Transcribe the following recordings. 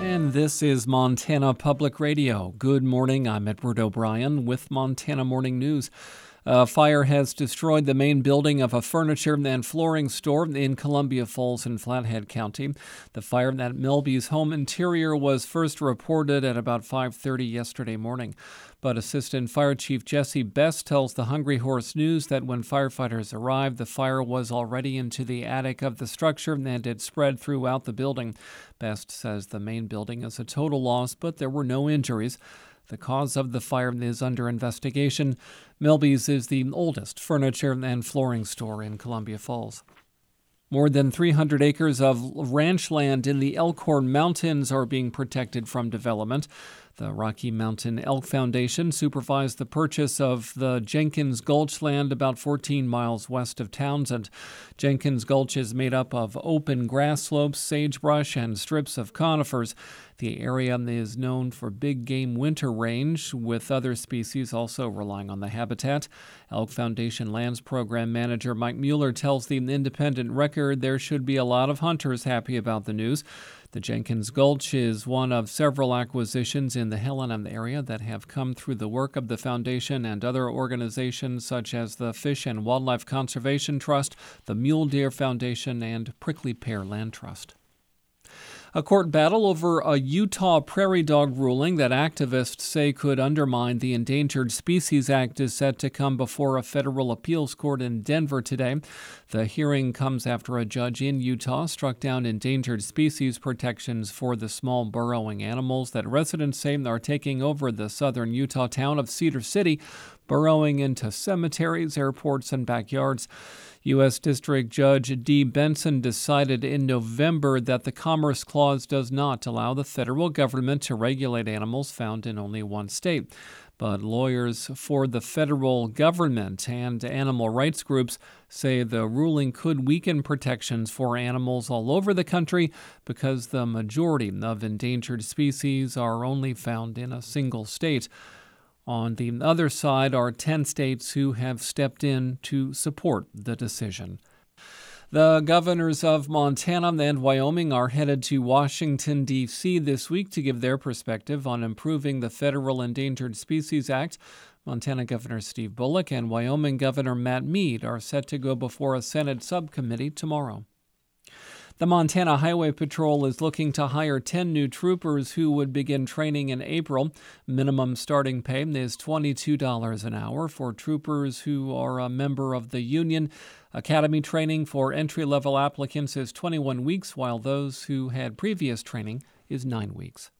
And this is Montana Public Radio. Good morning, I'm Edward O'Brien with Montana Morning News. A fire has destroyed the main building of a furniture and flooring store in Columbia Falls in Flathead County. The fire at Melby's home interior was first reported at about 5:30 yesterday morning. But Assistant Fire Chief Jesse Best tells the Hungry Horse News that when firefighters arrived, the fire was already into the attic of the structure and had spread throughout the building. Best says the main building is a total loss, but there were no injuries. The cause of the fire is under investigation. Melby's is the oldest furniture and flooring store in Columbia Falls. More than 300 acres of ranch land in the Elkhorn Mountains are being protected from development. The Rocky Mountain Elk Foundation supervised the purchase of the Jenkins Gulch land about 14 miles west of Townsend. Jenkins Gulch is made up of open grass slopes, sagebrush, and strips of conifers. The area is known for big game winter range, with other species also relying on the habitat. Elk Foundation Lands Program Manager Mike Mueller tells the Independent Record there should be a lot of hunters happy about the news. The Jenkins Gulch is one of several acquisitions in the Helena area that have come through the work of the foundation and other organizations such as the Fish and Wildlife Conservation Trust, the Mule Deer Foundation, and Prickly Pear Land Trust. A court battle over a Utah prairie dog ruling that activists say could undermine the Endangered Species Act is set to come before a federal appeals court in Denver today. The hearing comes after a judge in Utah struck down endangered species protections for the small burrowing animals that residents say are taking over the southern Utah town of Cedar City, burrowing into cemeteries, airports, and backyards. U.S. District Judge Dee Benson decided in November that the Commerce Clause does not allow the federal government to regulate animals found in only one state. But lawyers for the federal government and animal rights groups say the ruling could weaken protections for animals all over the country because the majority of endangered species are only found in a single state. On the other side are 10 states who have stepped in to support the decision. The governors of Montana and Wyoming are headed to Washington, D.C. this week to give their perspective on improving the Federal Endangered Species Act. Montana Governor Steve Bullock and Wyoming Governor Matt Mead are set to go before a Senate subcommittee tomorrow. The Montana Highway Patrol is looking to hire 10 new troopers who would begin training in April. Minimum starting pay is $22 an hour for troopers who are a member of the union. Academy training for entry-level applicants is 21 weeks, while those who had previous training is 9 weeks.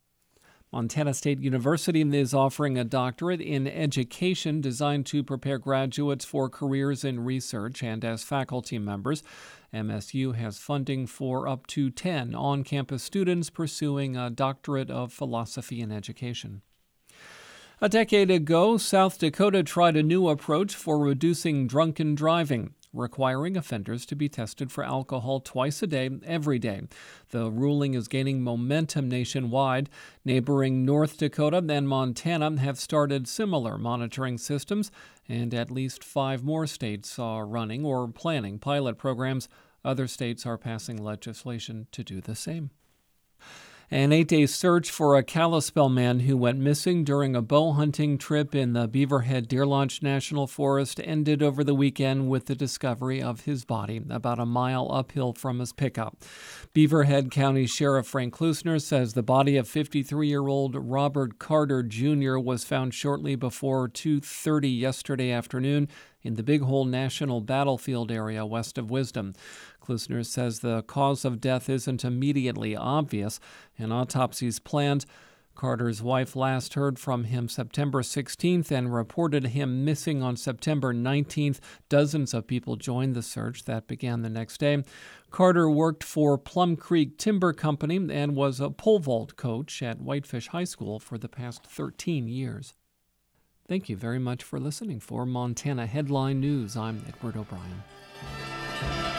Montana State University is offering a doctorate in education designed to prepare graduates for careers in research and as faculty members. MSU has funding for up to 10 on-campus students pursuing a doctorate of philosophy in education. A decade ago, South Dakota tried a new approach for reducing drunken driving, requiring offenders to be tested for alcohol twice a day, every day. The ruling is gaining momentum nationwide. Neighboring North Dakota and Montana have started similar monitoring systems, and at least 5 more states are running or planning pilot programs. Other states are passing legislation to do the same. An 8-day search for a Kalispell man who went missing during a bow hunting trip in the Beaverhead Deer Lodge National Forest ended over the weekend with the discovery of his body about a mile uphill from his pickup. Beaverhead County Sheriff Frank Klusner says the body of 53-year-old Robert Carter Jr. was found shortly before 2:30 yesterday afternoon in the Big Hole National Battlefield area west of Wisdom. Klusner says the cause of death isn't immediately obvious. An autopsy is planned. Carter's wife last heard from him September 16th and reported him missing on September 19th. Dozens of people joined the search that began the next day. Carter worked for Plum Creek Timber Company and was a pole vault coach at Whitefish High School for the past 13 years. Thank you very much for listening. For Montana Headline News, I'm Edward O'Brien.